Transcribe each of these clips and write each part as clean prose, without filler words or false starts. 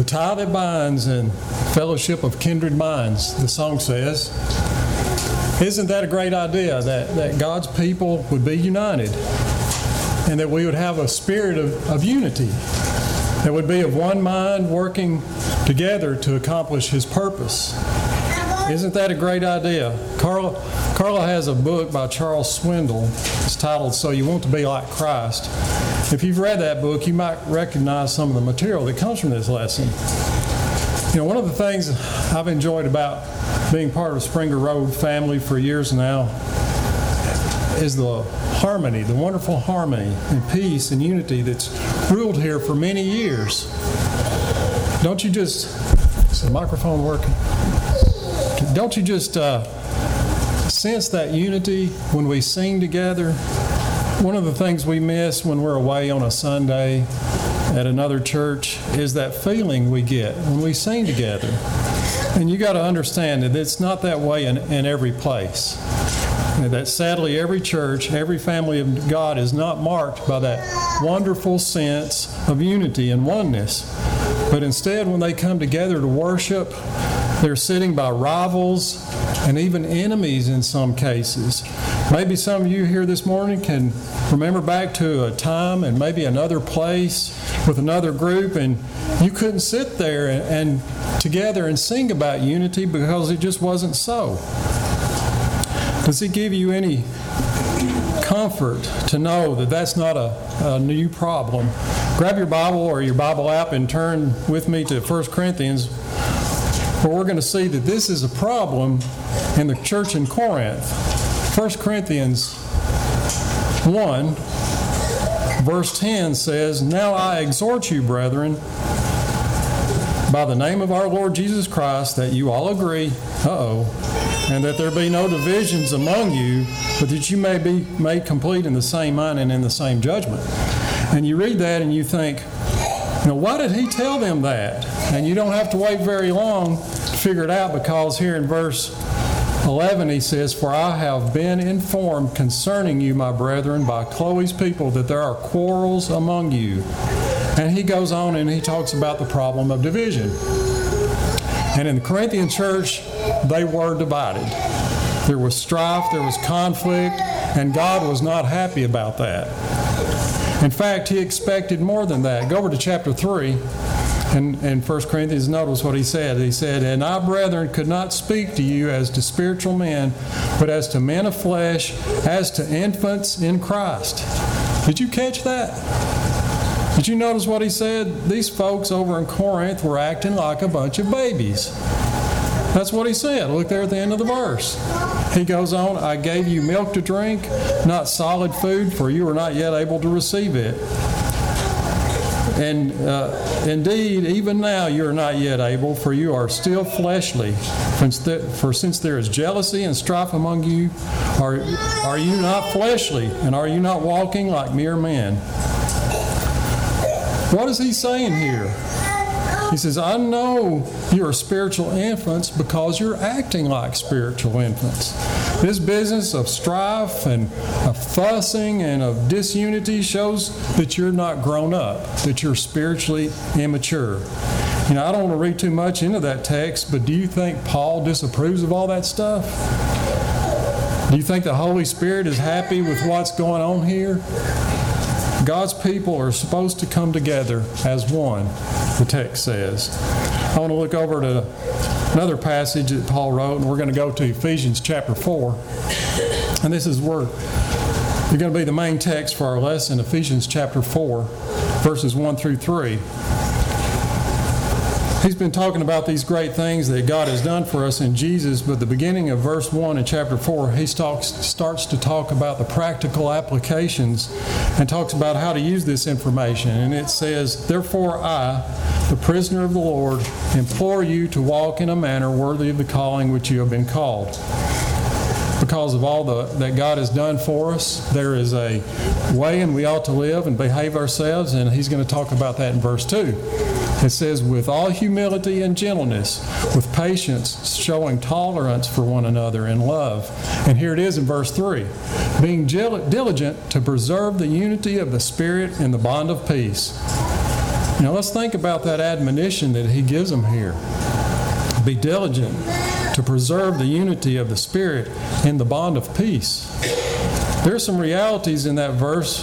The tie that binds and fellowship of kindred minds, the song says. Isn't that a great idea, that God's people would be united and that we would have a spirit of unity, that would be of one mind working together to accomplish His purpose? Isn't that a great idea? Carla has a book by Charles Swindoll. It's titled So You Want to Be Like Christ. If you've read that book, you might recognize some of the material that comes from this lesson. You know, one of the things I've enjoyed about being part of Springer Road family for years now is the harmony, the wonderful harmony and peace and unity that's ruled here for many years. Don't you just, is the microphone working? Don't you just sense that unity when we sing together? One of the things we miss when we're away on a Sunday at another church is that feeling we get when we sing together. And you got to understand that it's not that way in every place. And that sadly every church, every family of God is not marked by that wonderful sense of unity and oneness. But instead, when they come together to worship, they're sitting by rivals and even enemies in some cases. Maybe some of you here this morning can remember back to a time and maybe another place with another group, and you couldn't sit there and together and sing about unity because it just wasn't so. Does it give you any comfort to know that that's not a new problem? Grab your Bible or your Bible app and turn with me to 1 Corinthians, where we're going to see that this is a problem in the church in Corinth. 1 Corinthians 1, verse 10 says, Now I exhort you, brethren, by the name of our Lord Jesus Christ, that you all agree, and that there be no divisions among you, but that you may be made complete in the same mind and in the same judgment. And you read that and you think, why did he tell them that? And you don't have to wait very long to figure it out, because here in verse 11 he says, For I have been informed concerning you, my brethren, by Chloe's people, that there are quarrels among you. And he goes on and he talks about the problem of division. And in the Corinthian church, they were divided. There was strife, there was conflict, and God was not happy about that. In fact, He expected more than that. Go over to chapter 3 in 1 Corinthians. Notice what he said. He said, And I, brethren, could not speak to you as to spiritual men, but as to men of flesh, as to infants in Christ. Did you catch that? Did you notice what he said? These folks over in Corinth were acting like a bunch of babies. That's what he said. Look there at the end of the verse. He goes on, I gave you milk to drink, not solid food, for you were not yet able to receive it. And indeed, even now you are not yet able, for you are still fleshly. For since there is jealousy and strife among you, are you not fleshly, and are you not walking like mere men? What is he saying here? He says, I know you're spiritual infants because you're acting like spiritual infants. This business of strife and of fussing and of disunity shows that you're not grown up, that you're spiritually immature. I don't want to read too much into that text, but do you think Paul disapproves of all that stuff? Do you think the Holy Spirit is happy with what's going on here? God's people are supposed to come together as one, the text says. I want to look over to another passage that Paul wrote, and we're going to go to Ephesians chapter 4. And this is where you're going to be the main text for our lesson, Ephesians chapter 4, verses 1 through 3. He's been talking about these great things that God has done for us in Jesus, but the beginning of verse 1 in chapter 4, he starts to talk about the practical applications and talks about how to use this information. And it says, Therefore I, the prisoner of the Lord, implore you to walk in a manner worthy of the calling which you have been called. Because of all that God has done for us, there is a way and we ought to live and behave ourselves, and he's going to talk about that in verse 2. It says, with all humility and gentleness, with patience, showing tolerance for one another in love. And here it is in verse 3. Being diligent to preserve the unity of the Spirit in the bond of peace. Now let's think about that admonition that he gives them here. Be diligent to preserve the unity of the Spirit in the bond of peace. There's some realities in that verse,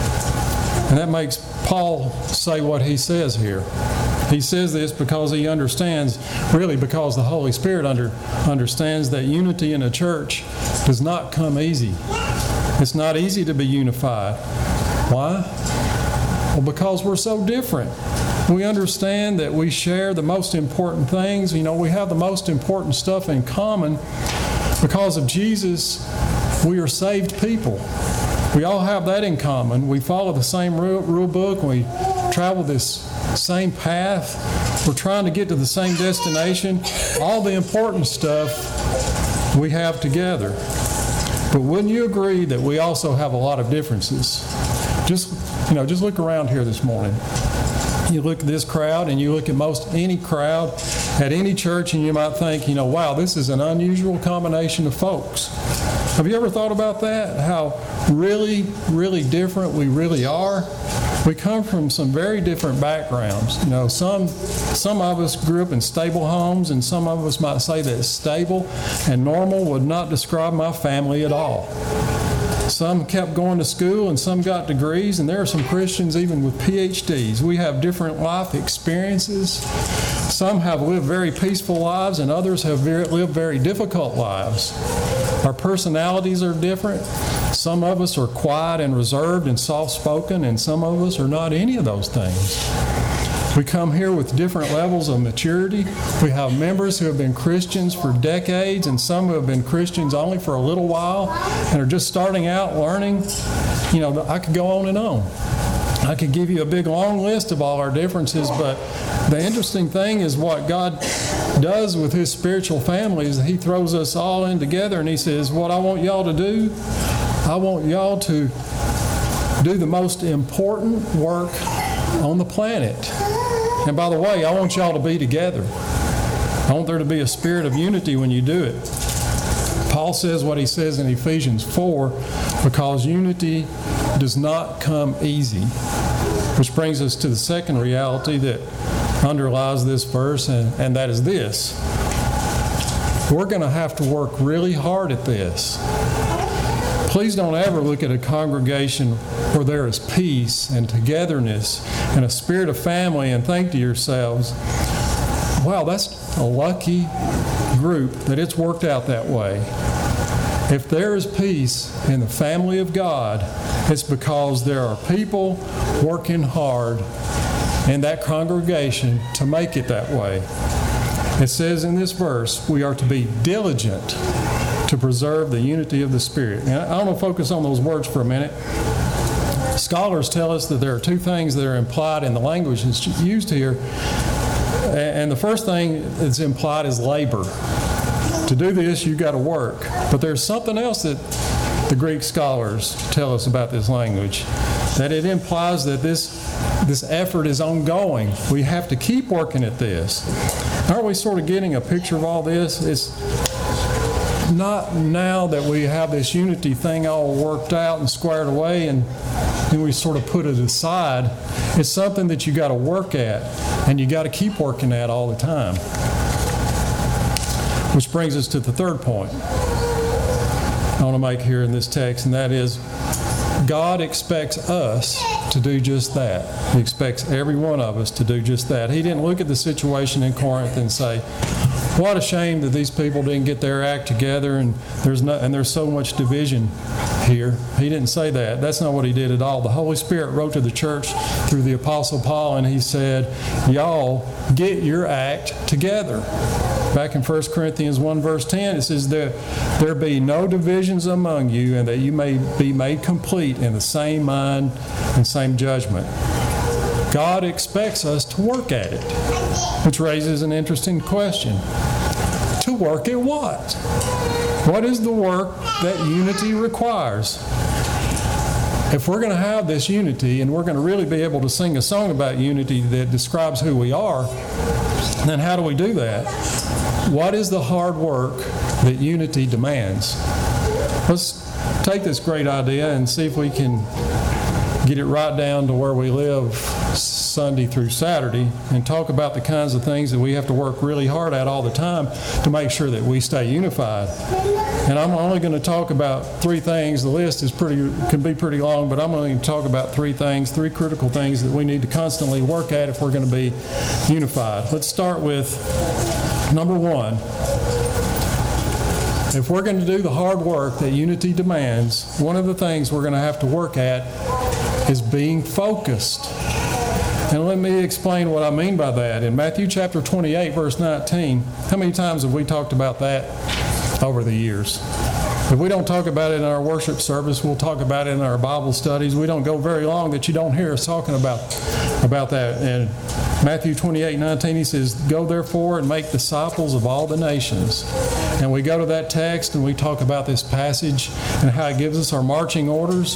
and that makes Paul say what he says here. He says this because he understands, really because the Holy Spirit understands that unity in a church does not come easy. It's not easy to be unified. Why? Well, because we're so different. We understand that we share the most important things. You know, we have the most important stuff in common. Because of Jesus, we are saved people. We all have that in common. We follow the same rule book. We travel this same path. We're trying to get to the same destination. All the important stuff we have together. But wouldn't you agree that we also have a lot of differences? Just look around here this morning. You look at this crowd and you look at most any crowd at any church and you might think, wow, this is an unusual combination of folks. Have you ever thought about that? How really, really different we really are? We come from some very different backgrounds. Some of us grew up in stable homes, and some of us might say that stable and normal would not describe my family at all. Some kept going to school and some got degrees, and there are some Christians even with PhDs. We have different life experiences. Some have lived very peaceful lives and others have lived very difficult lives. Our personalities are different. Some of us are quiet and reserved and soft-spoken, and some of us are not any of those things. We come here with different levels of maturity. We have members who have been Christians for decades and some who have been Christians only for a little while and are just starting out learning. I could go on and on. I could give you a big long list of all our differences, but the interesting thing is what God does with His spiritual family is He throws us all in together and He says, what I want y'all to do, I want y'all to do the most important work on the planet. And by the way, I want y'all to be together. I want there to be a spirit of unity when you do it. Paul says what he says in Ephesians 4, because unity does not come easy. Which brings us to the second reality that underlies this verse, and that is this. We're going to have to work really hard at this. Please don't ever look at a congregation where there is peace and togetherness and a spirit of family and think to yourselves, wow, that's a lucky group that it's worked out that way. If there is peace in the family of God, it's because there are people working hard in that congregation to make it that way. It says in this verse, we are to be diligent to preserve the unity of the Spirit. And I want to focus on those words for a minute. Scholars tell us that there are two things that are implied in the language that's used here. And the first thing that's implied is labor. To do this, you've got to work. But there's something else that the Greek scholars tell us about this language, that it implies that this effort is ongoing. We have to keep working at this. Aren't we sort of getting a picture of all this? It's not now that we have this unity thing all worked out and squared away and then we sort of put it aside. It's something that you got to work at and you got to keep working at all the time. Which brings us to the third point I want to make here in this text, and that is God expects us to do just that. He expects every one of us to do just that. He didn't look at the situation in Corinth and say, what a shame that these people didn't get their act together and there's so much division here. He didn't say that. That's not what he did at all. The Holy Spirit wrote to the church through the Apostle Paul and he said, y'all get your act together. Back in 1 Corinthians 1 verse 10 it says there be no divisions among you and that you may be made complete in the same mind and same judgment. God expects us to work at it, which raises an interesting question. To work at what? What is the work that unity requires? If we're going to have this unity and we're going to really be able to sing a song about unity that describes who we are, then how do we do that? What is the hard work that unity demands? Let's take this great idea and see if we can get it right down to where we live Sunday through Saturday and talk about the kinds of things that we have to work really hard at all the time to make sure that we stay unified. And I'm only going to talk about three things. The list can be pretty long, but I'm going to talk about three critical things that we need to constantly work at if we're going to be unified. Let's start with number one. If we're going to do the hard work that unity demands, one of the things we're going to have to work at is being focused. And let me explain what I mean by that. In Matthew chapter 28, verse 19, how many times have we talked about that over the years? If we don't talk about it in our worship service, we'll talk about it in our Bible studies. We don't go very long that you don't hear us talking about that. And Matthew 28:19, he says, "Go therefore and make disciples of all the nations." And we go to that text and we talk about this passage and how it gives us our marching orders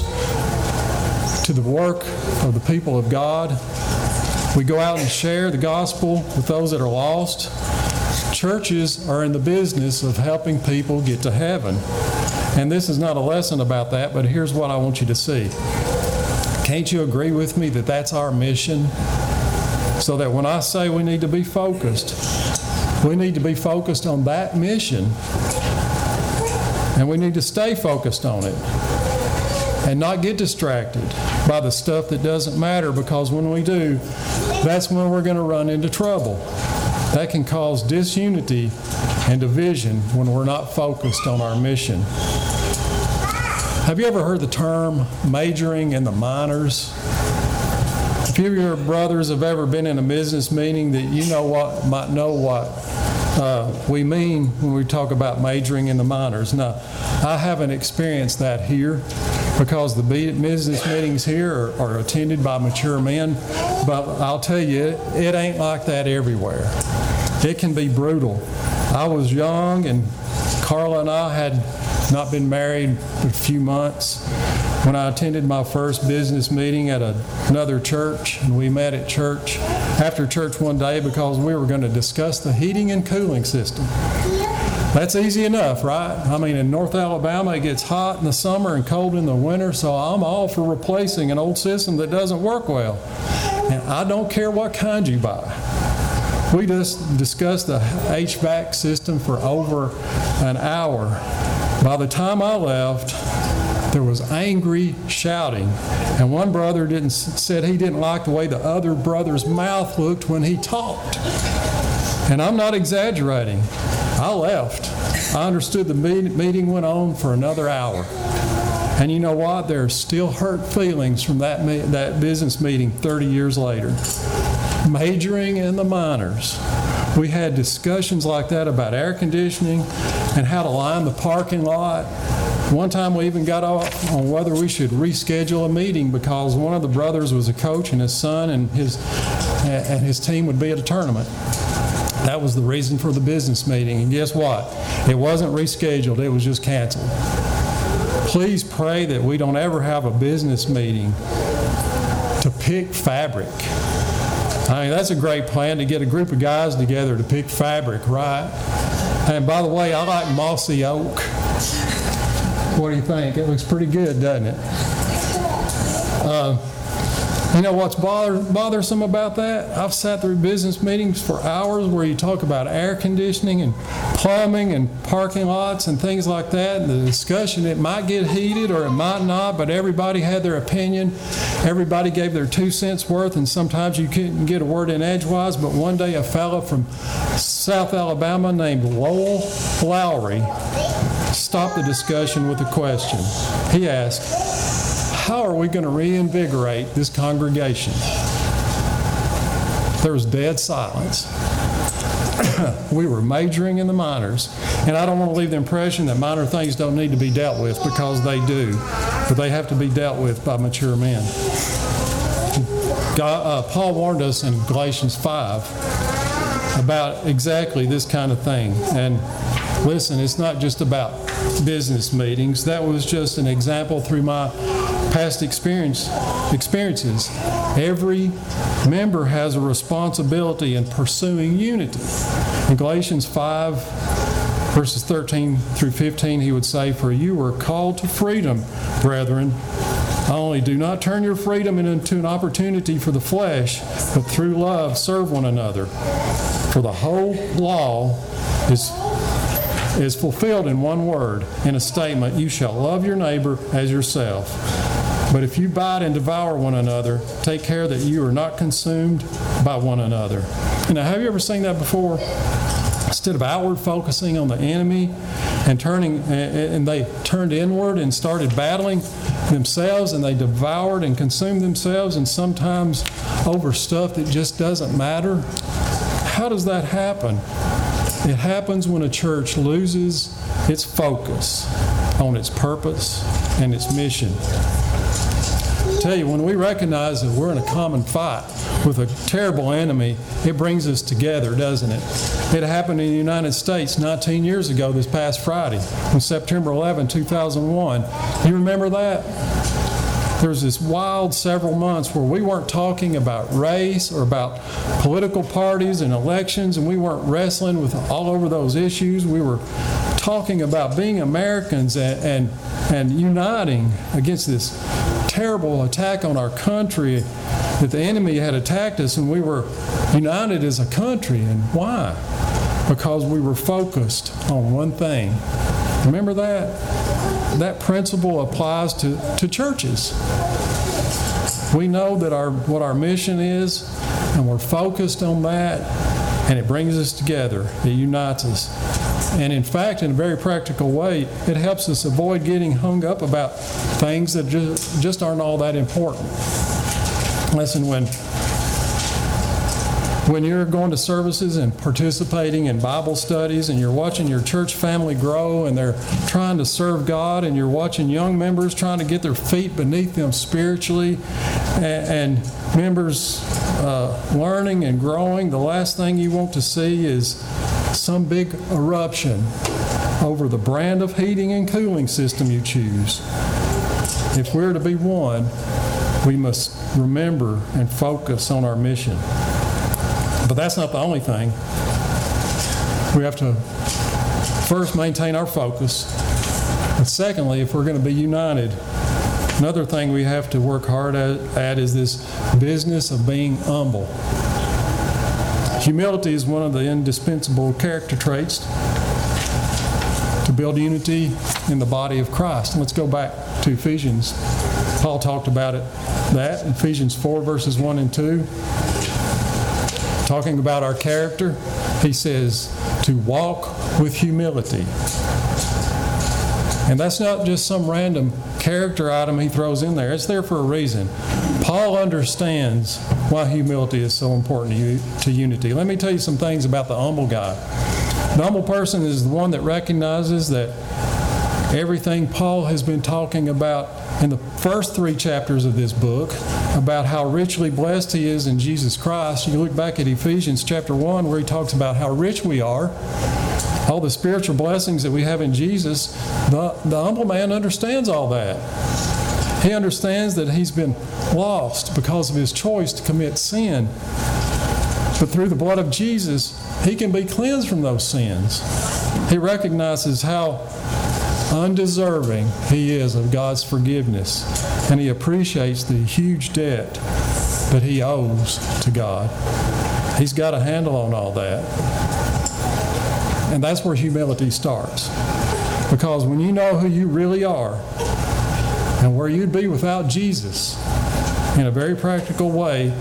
to the work of the people of God. We go out and share the gospel with those that are lost. Churches are in the business of helping people get to heaven. And this is not a lesson about that, but here's what I want you to see. Can't you agree with me that that's our mission? So that when I say we need to be focused, we need to be focused on that mission. And we need to stay focused on it and not get distracted by the stuff that doesn't matter, because when we do, that's when we're going to run into trouble. That can cause disunity and division when we're not focused on our mission. Have you ever heard the term majoring in the minors? If you of your brothers have ever been in a business meeting, that you might know what we mean when we talk about majoring in the minors. Now, I haven't experienced that here because the business meetings here are attended by mature men, but I'll tell you, it ain't like that everywhere. It can be brutal. I was young, and Carla and I had not been married a few months when I attended my first business meeting at another church, and we met at church after church one day because we were going to discuss the heating and cooling system. That's easy enough, right? I mean, in North Alabama, it gets hot in the summer and cold in the winter, so I'm all for replacing an old system that doesn't work well. And I don't care what kind you buy. We just discussed the HVAC system for over an hour. By the time I left, there was angry shouting, and one brother said he didn't like the way the other brother's mouth looked when he talked. And I'm not exaggerating. I left. I understood the meeting went on for another hour. And you know what? There are still hurt feelings from that business meeting 30 years later. Majoring in the minors. We had discussions like that about air conditioning and how to line the parking lot. One time we even got off on whether we should reschedule a meeting because one of the brothers was a coach and his son and his team would be at a tournament. That was the reason for the business meeting. And guess what? It wasn't rescheduled. It was just canceled. Please pray that we don't ever have a business meeting to pick fabric. I mean, that's a great plan, to get a group of guys together to pick fabric, right? And by the way, I like mossy oak. What do you think? It looks pretty good, doesn't it? You know what's bothersome about that? I've sat through business meetings for hours where you talk about air conditioning and plumbing and parking lots and things like that. And the discussion, it might get heated or it might not, but everybody had their opinion. Everybody gave their 2 cents worth, and sometimes you couldn't get a word in edgewise. But one day a fellow from South Alabama named Lowell Lowry stopped the discussion with a question. He asked, "How are we going to reinvigorate this congregation?" There was dead silence. We were majoring in the minors. And I don't want to leave the impression that minor things don't need to be dealt with, because they do. But they have to be dealt with by mature men. Paul warned us in Galatians 5 about exactly this kind of thing. And listen, it's not just about business meetings. That was just an example through my past experiences. Every member has a responsibility in pursuing unity. In Galatians 5, verses 13 through 15, he would say, "For you were called to freedom, brethren. Only do not turn your freedom into an opportunity for the flesh, but through love serve one another. For the whole law is fulfilled in one word, in a statement, you shall love your neighbor as yourself. But if you bite and devour one another, take care that you are not consumed by one another. Now, have you ever seen that before? Instead of outward focusing on the enemy and they turned inward and started battling themselves, and they devoured and consumed themselves, and sometimes over stuff that just doesn't matter. How does that happen? It happens when a church loses its focus on its purpose and its mission. I tell you, when we recognize that we're in a common fight with a terrible enemy, it brings us together, doesn't it? It happened in the United States 19 years ago this past Friday, on September 11, 2001. You remember that? There was this wild several months where we weren't talking about race or about political parties and elections, and we weren't wrestling with all over those issues. We were talking about being Americans and uniting against this terrible attack on our country, that the enemy had attacked us, and we were united as a country. And why? Because we were focused on one thing. Remember that? That principle applies to churches. We know that what our mission is, and we're focused on that, and it brings us together. It unites us. And in fact, in a very practical way, it helps us avoid getting hung up about things that just aren't all that important. Listen, when you're going to services and participating in Bible studies, and you're watching your church family grow and they're trying to serve God, and you're watching young members trying to get their feet beneath them spiritually, and members learning and growing, the last thing you want to see is some big eruption over the brand of heating and cooling system you choose. If we're to be one, we must remember and focus on our mission. But that's not the only thing. We have to first maintain our focus. And secondly, if we're going to be united, another thing we have to work hard at is this business of being humble. Humility is one of the indispensable character traits to build unity in the body of Christ. Let's go back to Ephesians. Paul talked about that in Ephesians 4, verses 1 and 2. Talking about our character, he says to walk with humility. And that's not just some random character item he throws in there. It's there for a reason. Paul understands why humility is so important to unity. Let me tell you some things about the humble guy. The humble person is the one that recognizes that everything Paul has been talking about in the first 3 chapters of this book, about how richly blessed he is in Jesus Christ. You look back at Ephesians chapter 1, where he talks about how rich we are, all the spiritual blessings that we have in Jesus. The humble man understands all that. He understands that he's been lost because of his choice to commit sin. But through the blood of Jesus, he can be cleansed from those sins. He recognizes how undeserving he is of God's forgiveness, and he appreciates the huge debt that he owes to God. He's got a handle on all that. And that's where humility starts. Because when you know who you really are and where you'd be without Jesus, in a very practical way,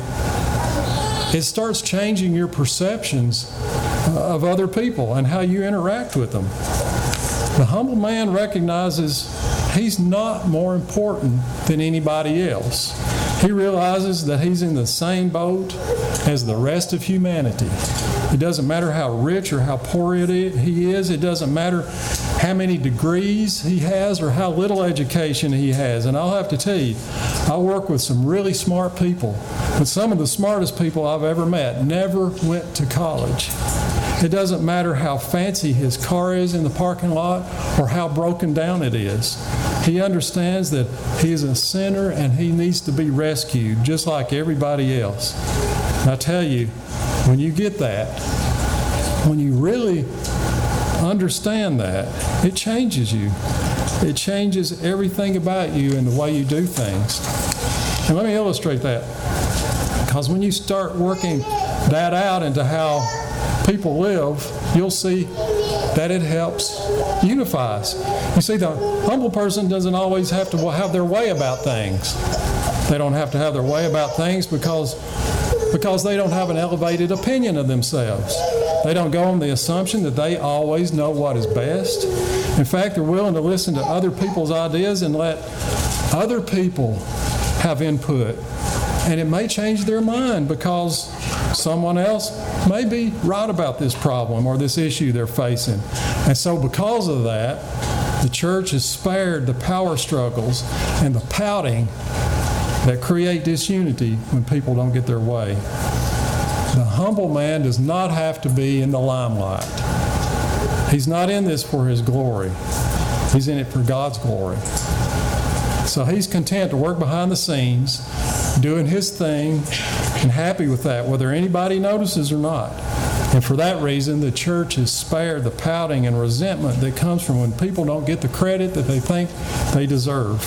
it starts changing your perceptions of other people and how you interact with them. The humble man recognizes he's not more important than anybody else. He realizes that he's in the same boat as the rest of humanity. It doesn't matter how rich or how poor he is. It doesn't matter how many degrees he has or how little education he has. And I'll have to tell you, I work with some really smart people, but some of the smartest people I've ever met never went to college. It doesn't matter how fancy his car is in the parking lot or how broken down it is. He understands that he is a sinner and he needs to be rescued just like everybody else. And I tell you, when you get that, when you really understand that, it changes you. It changes everything about you and the way you do things. And let me illustrate that. Because when you start working that out into how people live, you'll see that it helps unifies. You see, the humble person doesn't always have to have their way about things. They don't have to have their way about things because they don't have an elevated opinion of themselves. They don't go on the assumption that they always know what is best. In fact, they're willing to listen to other people's ideas and let other people have input. And it may change their mind because someone else may be right about this problem or this issue they're facing. And so because of that, the church is spared the power struggles and the pouting that create disunity when people don't get their way. The humble man does not have to be in the limelight. He's not in this for his glory. He's in it for God's glory. So he's content to work behind the scenes, doing his thing, and happy with that, whether anybody notices or not. And for that reason, the church is spared the pouting and resentment that comes from when people don't get the credit that they think they deserve.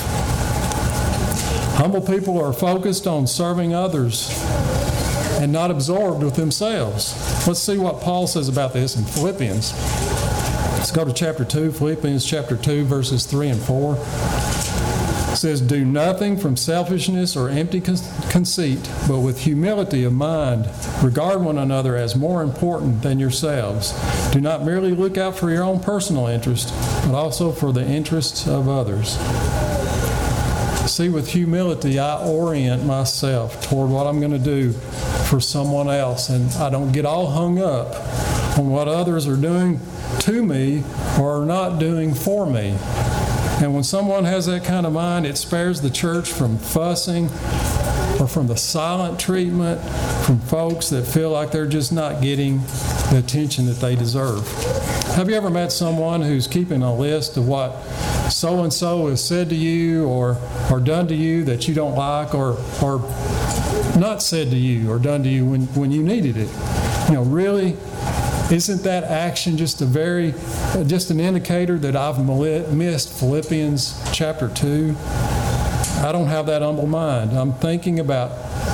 Humble people are focused on serving others and not absorbed with themselves. Let's see what Paul says about this in Philippians. Let's go to chapter 2, Philippians chapter 2, verses 3 and 4. It says, "Do nothing from selfishness or empty conceit, but with humility of mind, regard one another as more important than yourselves. Do not merely look out for your own personal interest, but also for the interests of others." See, with humility, I orient myself toward what I'm going to do for someone else, and I don't get all hung up on what others are doing to me or are not doing for me. And when someone has that kind of mind, it spares the church from fussing or from the silent treatment from folks that feel like they're just not getting the attention that they deserve. Have you ever met someone who's keeping a list of what so-and-so has said to you or done to you that you don't like or not said to you or done to you when you needed it? You know, really, isn't that action just an indicator that I've missed Philippians chapter 2? I don't have that humble mind. I'm thinking about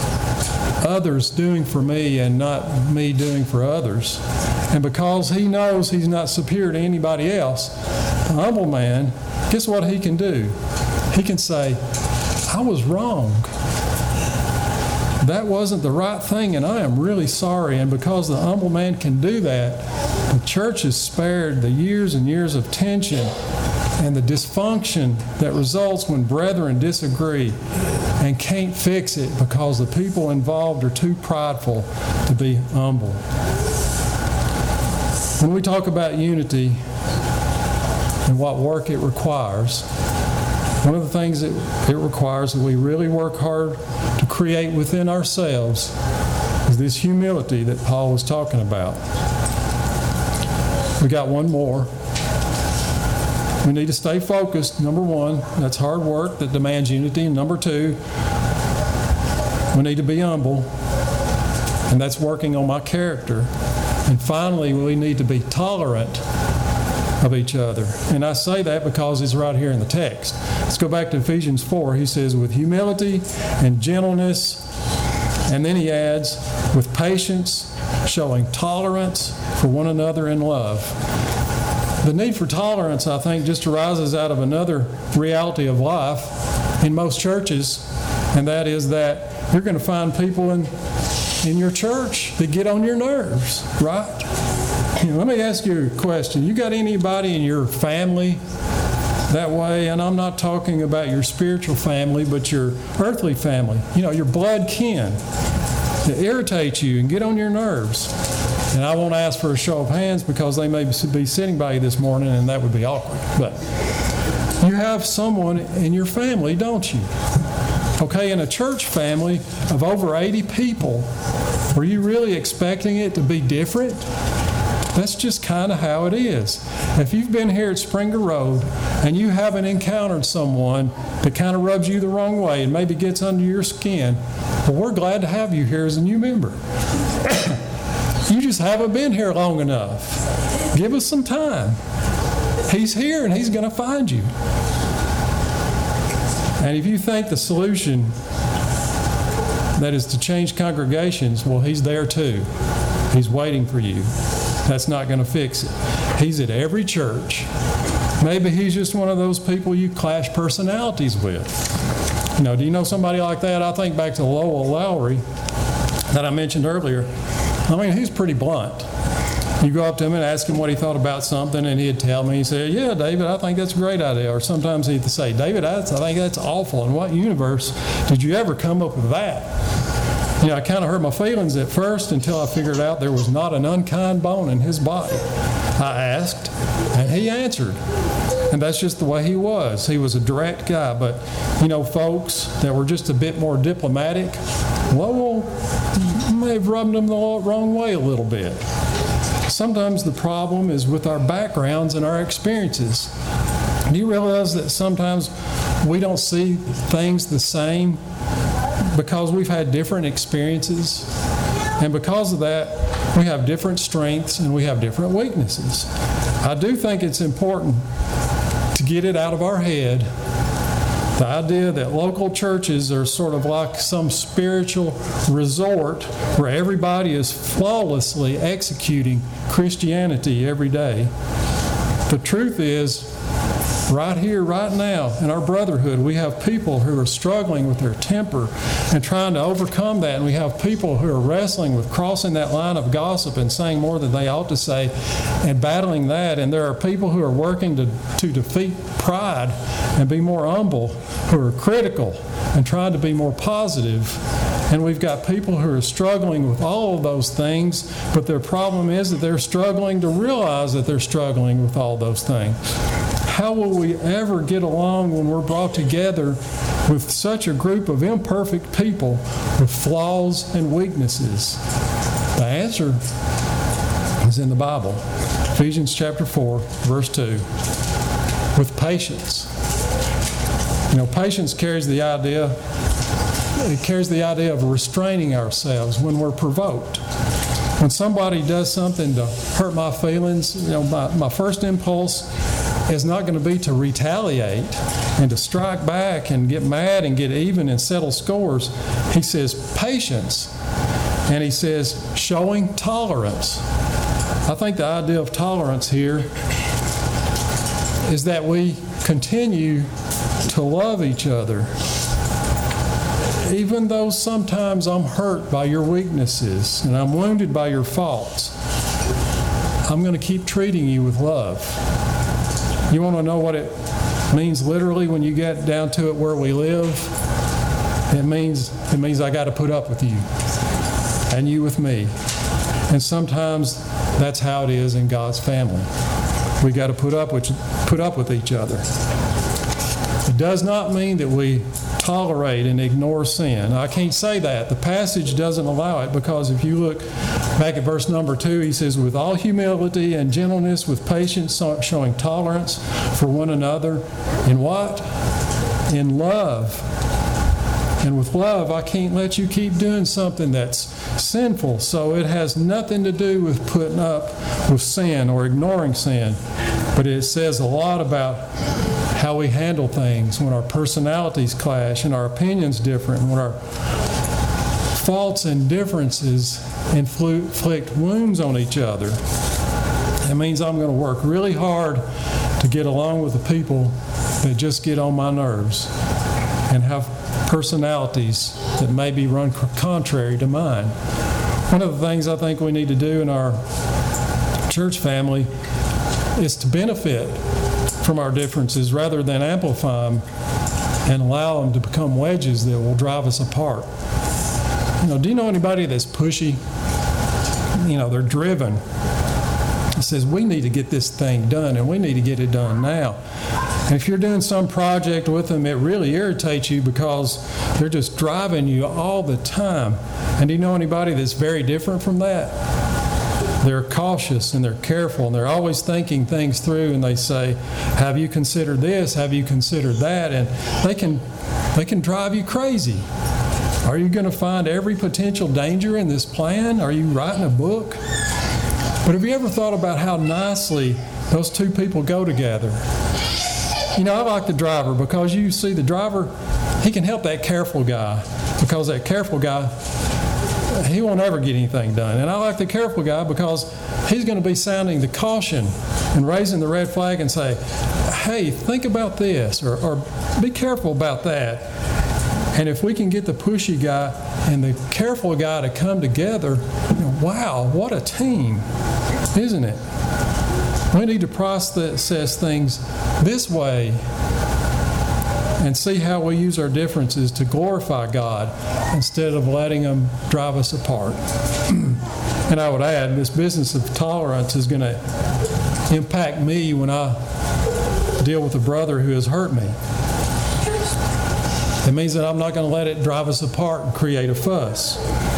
others doing for me and not me doing for others. And because he knows he's not superior to anybody else, a humble man, guess what he can do? He can say, I was wrong. That wasn't the right thing, and I am really sorry. And because the humble man can do that, the church is spared the years and years of tension and the dysfunction that results when brethren disagree and can't fix it because the people involved are too prideful to be humble. When we talk about unity and what work it requires, one of the things that it requires that we really work hard to create within ourselves is this humility that Paul was talking about. We got one more. We need to stay focused. Number one, that's hard work that demands unity. And number two, we need to be humble, and that's working on my character. And finally, we need to be tolerant of each other. And I say that because it's right here in the text. Let's go back to Ephesians 4. He says, with humility and gentleness, and then he adds, with patience, showing tolerance for one another in love. The need for tolerance, I think, just arises out of another reality of life in most churches, and that is that you're going to find people in your church that get on your nerves, right? Let me ask you a question. You got anybody in your family that way? And I'm not talking about your spiritual family, but your earthly family, your blood kin that irritate you and get on your nerves. And I won't ask for a show of hands because they may be sitting by you this morning and that would be awkward. But you have someone in your family, don't you? Okay, in a church family of over 80 people, were you really expecting it to be different? That's just kind of how it is. If you've been here at Springer Road and you haven't encountered someone that kind of rubs you the wrong way and maybe gets under your skin, well, we're glad to have you here as a new member. You just haven't been here long enough. Give us some time. He's here and He's going to find you. And if you think the solution that is to change congregations, well, He's there too. He's waiting for you. That's not going to fix it. He's at every church. Maybe He's just one of those people you clash personalities with. Do you know somebody like that? I think back to Lowell Lowry that I mentioned earlier. I mean, he's pretty blunt. You go up to him and ask him what he thought about something, and he'd tell me, he'd say, yeah, David, I think that's a great idea. Or sometimes he'd say, David, I think that's awful. In what universe did you ever come up with that? I kind of hurt my feelings at first until I figured out there was not an unkind bone in his body. I asked, and he answered. And that's just the way he was. He was a direct guy. But, folks that were just a bit more diplomatic, Lowell may have rubbed them the wrong way a little bit. Sometimes the problem is with our backgrounds and our experiences. Do you realize that sometimes we don't see things the same because we've had different experiences? And because of that, we have different strengths and we have different weaknesses. I do think it's important to get it out of our head, the idea that local churches are sort of like some spiritual resort where everybody is flawlessly executing Christianity every day. The truth is, right here, right now, in our brotherhood, we have people who are struggling with their temper and trying to overcome that. And we have people who are wrestling with crossing that line of gossip and saying more than they ought to say and battling that. And there are people who are working to defeat pride and be more humble, who are critical and trying to be more positive. And we've got people who are struggling with all of those things, but their problem is that they're struggling to realize that they're struggling with all those things. How will we ever get along when we're brought together with such a group of imperfect people with flaws and weaknesses? The answer is in the Bible. Ephesians chapter 4, verse 2. With patience. Patience carries the idea of restraining ourselves when we're provoked. When somebody does something to hurt my feelings, my first impulse is not going to be to retaliate and to strike back and get mad and get even and settle scores. He says patience, and he says showing tolerance. I think the idea of tolerance here is that we continue to love each other. Even though sometimes I'm hurt by your weaknesses and I'm wounded by your faults, I'm going to keep treating you with love. You want to know what it means literally when you get down to it where we live? It means I got to put up with you and you with me. And sometimes that's how it is in God's family. We got to put up with each other. It does not mean that we tolerate and ignore sin. I can't say that. The passage doesn't allow it, because if you look back at verse number 2, he says, with all humility and gentleness, with patience, showing tolerance for one another. In what? In love. And with love, I can't let you keep doing something that's sinful. So it has nothing to do with putting up with sin or ignoring sin. But it says a lot about how we handle things when our personalities clash and our opinions different, when our faults and differences inflict wounds on each other. It means I'm going to work really hard to get along with the people that just get on my nerves and have personalities that maybe run contrary to mine. One of the things I think we need to do in our church family is to benefit from our differences rather than amplify them and allow them to become wedges that will drive us apart. Do you know anybody that's pushy? They're driven. It says, we need to get this thing done, and we need to get it done now. And if you're doing some project with them, it really irritates you because they're just driving you all the time. And do you know anybody that's very different from that? They're cautious and they're careful and they're always thinking things through, and they say, have you considered this? Have you considered that? And they can drive you crazy. Are you going to find every potential danger in this plan? Are you writing a book? But have you ever thought about how nicely those two people go together. You know, I like the driver because you see the driver, he can help that careful guy because that careful guy, he won't ever get anything done. And I like the careful guy because he's going to be sounding the caution and raising the red flag and say, hey, think about this, or be careful about that. And if we can get the pushy guy and the careful guy to come together, wow, what a team, isn't it? We need to process things this way and see how we use our differences to glorify God instead of letting them drive us apart. And I would add, this business of tolerance is going to impact me when I deal with a brother who has hurt me. It means that I'm not going to let it drive us apart and create a fuss.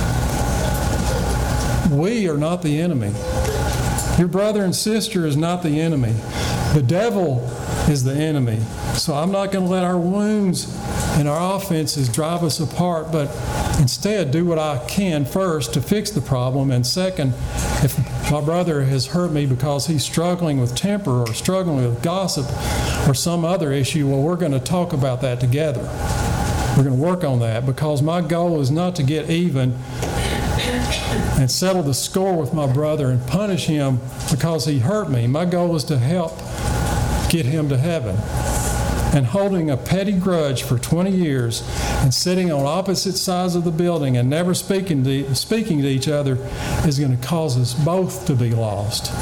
We are not the enemy. Your brother and sister is not the enemy. The devil is the enemy. So I'm not going to let our wounds and our offenses drive us apart, but instead do what I can first to fix the problem. And second, if my brother has hurt me because he's struggling with temper or struggling with gossip or some other issue, well, we're going to talk about that together. We're going to work on that because my goal is not to get even and settle the score with my brother and punish him because he hurt me. My goal is to help get him to heaven. And holding a petty grudge for 20 years and sitting on opposite sides of the building and never speaking to each other is going to cause us both to be lost.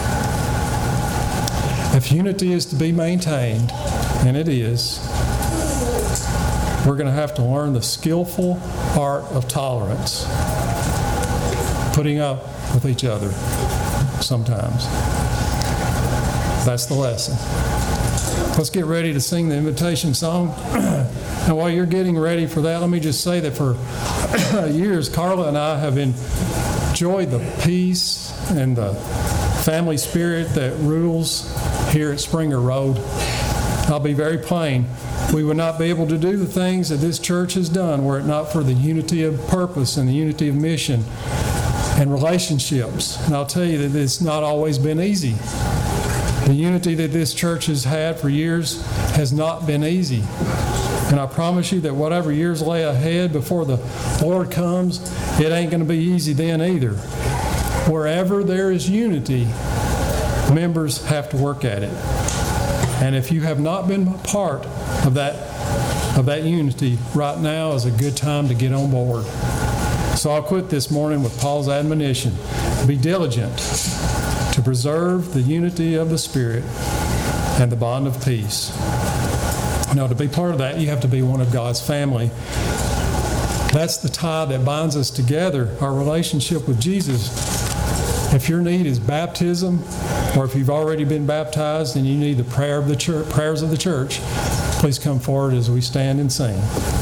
If unity is to be maintained, and it is, we're going to have to learn the skillful art of tolerance, putting up with each other sometimes. That's the lesson. Let's get ready to sing the invitation song. And while you're getting ready for that, let me just say that for years, Carla and I have enjoyed the peace and the family spirit that rules here at Springer Road. I'll be very plain. We would not be able to do the things that this church has done were it not for the unity of purpose and the unity of mission and relationships. And I'll tell you that it's not always been easy. The unity that this church has had for years has not been easy. And I promise you that whatever years lay ahead before the Lord comes, it ain't going to be easy then either. Wherever there is unity, members have to work at it. And if you have not been a part of that unity, right now is a good time to get on board. So I'll quit this morning with Paul's admonition. Be diligent to preserve the unity of the Spirit and the bond of peace. Now, to be part of that, you have to be one of God's family. That's the tie that binds us together, our relationship with Jesus. If your need is baptism, or if you've already been baptized and you need the prayers of the church, please come forward as we stand and sing.